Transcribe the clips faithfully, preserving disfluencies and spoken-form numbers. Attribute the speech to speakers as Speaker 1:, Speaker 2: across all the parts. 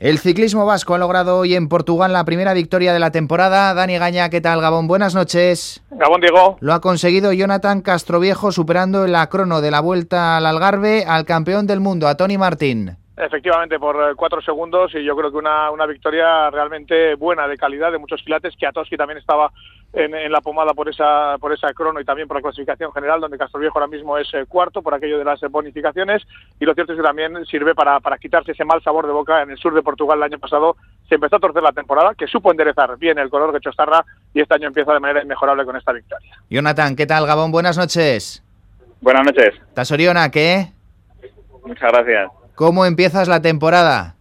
Speaker 1: El ciclismo vasco ha logrado hoy en Portugal la primera victoria de la temporada. Dani Gaña, ¿qué tal, Gabón? Buenas noches.
Speaker 2: Gabón, Diego.
Speaker 1: Lo ha conseguido Jonathan Castroviejo, superando en la crono de la Vuelta al Algarve al campeón del mundo, a Toni Martín.
Speaker 2: Efectivamente, por cuatro segundos, y yo creo que una, una victoria realmente buena, de calidad, de muchos quilates. Kiatowski también estaba en, en la pomada por esa por esa crono y también por la clasificación general, donde Castroviejo ahora mismo es eh, cuarto por aquello de las bonificaciones, y lo cierto es que también sirve para, para quitarse ese mal sabor de boca. En el sur de Portugal el año pasado se empezó a torcer la temporada, que supo enderezar bien el color de Chostarra, y este año empieza de manera inmejorable con esta victoria.
Speaker 1: Jonathan, ¿qué tal, Gabón? Buenas noches.
Speaker 3: Buenas noches.
Speaker 1: Tasoriona, ¿qué?
Speaker 3: Muchas gracias.
Speaker 1: ¿Cómo empiezas la temporada?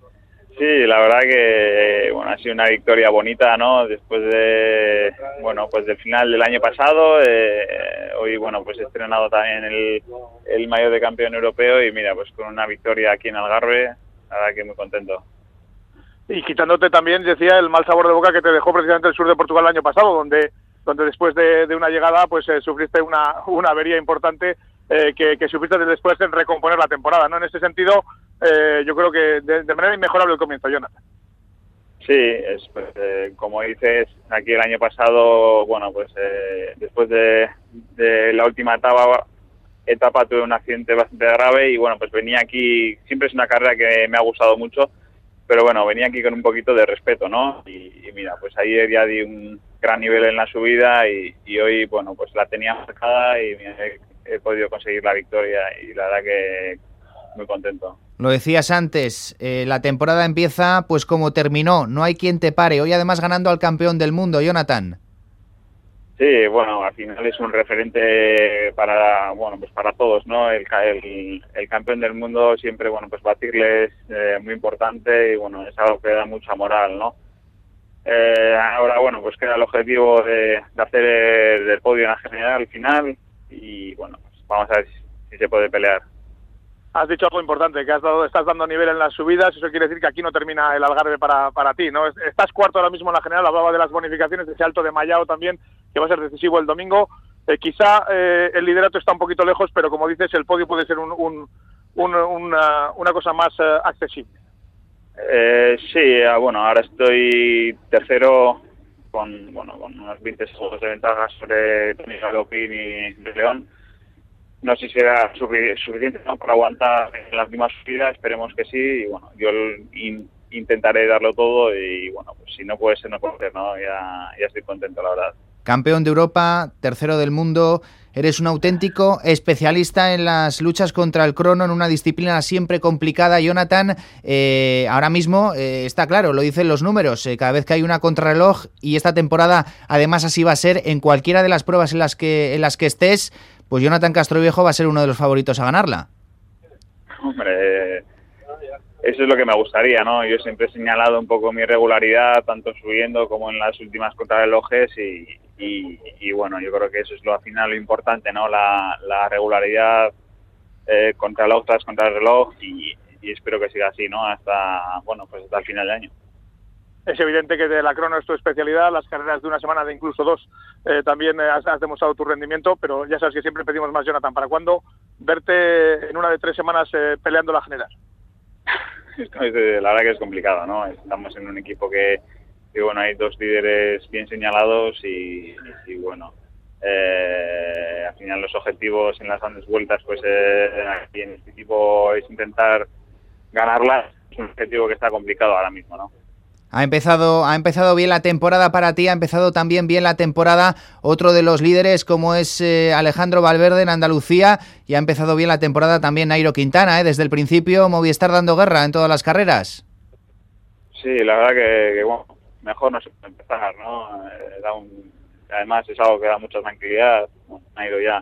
Speaker 3: Sí, la verdad que bueno, ha sido una victoria bonita, ¿no? Después de bueno, pues del final del año pasado, eh, hoy bueno, pues he estrenado también el, el maillot de campeón europeo y mira, pues con una victoria aquí en Algarve, la verdad que muy contento.
Speaker 2: Y quitándote también, decía, el mal sabor de boca que te dejó precisamente el sur de Portugal el año pasado, donde donde después de, de una llegada pues eh, sufriste una, una avería importante eh, que, que sufriste después en recomponer la temporada, ¿no? En este sentido, eh, yo creo que de, de manera inmejorable el comienzo, Jonathan.
Speaker 3: Sí, es, pues, eh, como dices, aquí el año pasado, bueno, pues eh, después de, de la última etapa, etapa tuve un accidente bastante grave y bueno, pues venía aquí, siempre es una carrera que me ha gustado mucho, pero bueno, venía aquí con un poquito de respeto, ¿no? Y, y mira, pues ayer ya di un gran nivel en la subida y, y hoy, bueno, pues la tenía marcada y mira, he, he podido conseguir la victoria y la verdad que muy contento.
Speaker 1: Lo decías antes, eh, la temporada empieza pues como terminó, no hay quien te pare. Hoy además ganando al campeón del mundo, Jonathan.
Speaker 3: Sí, bueno, al final es un referente para, bueno, pues para todos, ¿no? El, el, el campeón del mundo siempre, bueno, pues batirle es eh, muy importante y bueno, es algo que da mucha moral, ¿no? Eh, ahora, bueno, pues queda el objetivo de, de hacer el, el podio en la general al final y bueno, pues vamos a ver si, si se puede pelear.
Speaker 2: Has dicho algo importante, que has dado, estás dando nivel en las subidas, eso quiere decir que aquí no termina el Algarve para, para ti, ¿no? Estás cuarto ahora mismo en la general, hablaba de las bonificaciones, de ese alto de Mallao también, que va a ser decisivo el domingo. Eh, quizá eh, el liderato está un poquito lejos, pero como dices, el podio puede ser un, un, un, una, una cosa más uh, accesible.
Speaker 3: Eh, sí, bueno, ahora estoy tercero con, bueno, con unos veinte segundos de ventaja sobre Toni Galopín y de León. No sé si será suficiente, ¿no?, para aguantar en la última subida, esperemos que sí, y bueno, yo in, intentaré darlo todo y bueno, pues si no puede ser, no puede ser, ¿no? Ya, ya estoy contento, la verdad.
Speaker 1: Campeón de Europa, tercero del mundo, eres un auténtico especialista en las luchas contra el crono, en una disciplina siempre complicada, Jonathan. Eh, ahora mismo eh, está claro, lo dicen los números, eh, cada vez que hay una contrarreloj, y esta temporada además así va a ser, en cualquiera de las pruebas en las que, en las que estés, pues Jonathan Castroviejo va a ser uno de los favoritos a ganarla.
Speaker 3: Hombre, eso es lo que me gustaría, ¿no? Yo siempre he señalado un poco mi regularidad, tanto subiendo como en las últimas contrarrelojes y, y, y bueno, yo creo que eso es lo al final lo importante, ¿no? La, la regularidad eh, contrarreloj tras contrarreloj y, y espero que siga así, ¿no? Hasta, bueno, pues hasta el final del año.
Speaker 2: Es evidente que de la crono es tu especialidad, las carreras de una semana, de incluso dos, eh, también has, has demostrado tu rendimiento, pero ya sabes que siempre pedimos más, Jonathan. ¿Para cuándo verte en una de tres semanas eh, peleando la general?
Speaker 3: La verdad que es complicado, ¿no? Estamos en un equipo que, que bueno, hay dos líderes bien señalados y, y bueno, eh, al final los objetivos en las grandes vueltas, pues eh, aquí en este equipo es intentar ganarlas. Es un objetivo que está complicado ahora mismo, ¿no?
Speaker 1: Ha empezado, ha empezado bien la temporada para ti, ha empezado también bien la temporada otro de los líderes como es eh, Alejandro Valverde en Andalucía, y ha empezado bien la temporada también Nairo Quintana, ¿eh? Desde el principio Movistar dando guerra en todas las carreras.
Speaker 3: Sí, la verdad que, que bueno, mejor no se puede empezar, ¿no? Eh, da un, además es algo que da mucha tranquilidad. Bueno, Nairo ya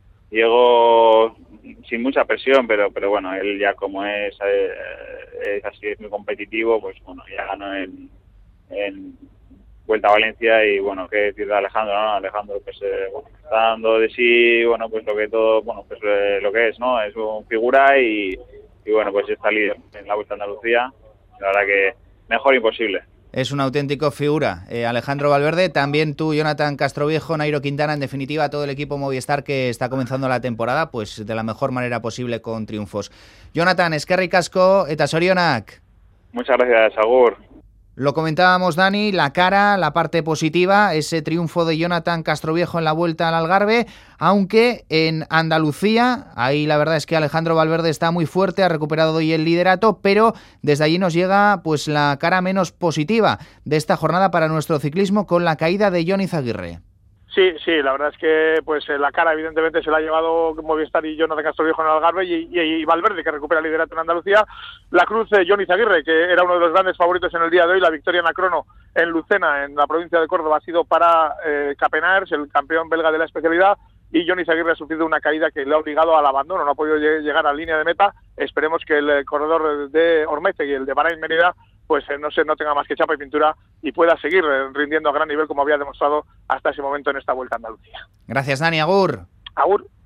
Speaker 3: llegó sin mucha presión, pero pero bueno, él ya como es, eh, es así, es muy competitivo, pues bueno, ya ganó en, en Vuelta a Valencia y bueno, qué decir de Alejandro, ¿no? Alejandro pues eh, bueno, está dando de sí, bueno, pues lo que todo, bueno, pues eh, lo que es, ¿no? Es una figura y, y bueno, pues está líder en la Vuelta a Andalucía, la verdad que mejor imposible.
Speaker 1: Es un auténtico figura, eh, Alejandro Valverde, también tú, Jonathan Castroviejo, Nairo Quintana, en definitiva todo el equipo Movistar que está comenzando la temporada pues de la mejor manera posible con triunfos. Jonathan, eskerrik asko eta zorionak.
Speaker 3: Muchas gracias, Agur.
Speaker 1: Lo comentábamos, Dani, la cara, la parte positiva, ese triunfo de Jonathan Castroviejo en la Vuelta al Algarve, aunque en Andalucía, ahí la verdad es que Alejandro Valverde está muy fuerte, ha recuperado hoy el liderato, pero desde allí nos llega pues la cara menos positiva de esta jornada para nuestro ciclismo con la caída de Jon Izaguirre.
Speaker 2: Sí, sí, la verdad es que pues la cara evidentemente se la ha llevado Movistar y Jonathan Castroviejo en el Algarve y, y, y Valverde, que recupera el liderato en Andalucía. La cruz de Jon Izaguirre, que era uno de los grandes favoritos en el día de hoy, la victoria en la crono en Lucena, en la provincia de Córdoba, ha sido para eh, Capenaers, el campeón belga de la especialidad, y Jon Izaguirre ha sufrido una caída que le ha obligado al abandono, no ha podido llegar a la línea de meta. Esperemos que el corredor de Ormeztegui y el de Bahrain Merida pues eh, no se no tenga más que chapa y pintura y pueda seguir eh, rindiendo a gran nivel como había demostrado hasta ese momento en esta Vuelta a Andalucía.
Speaker 1: Gracias, Dani. Agur.
Speaker 2: Agur.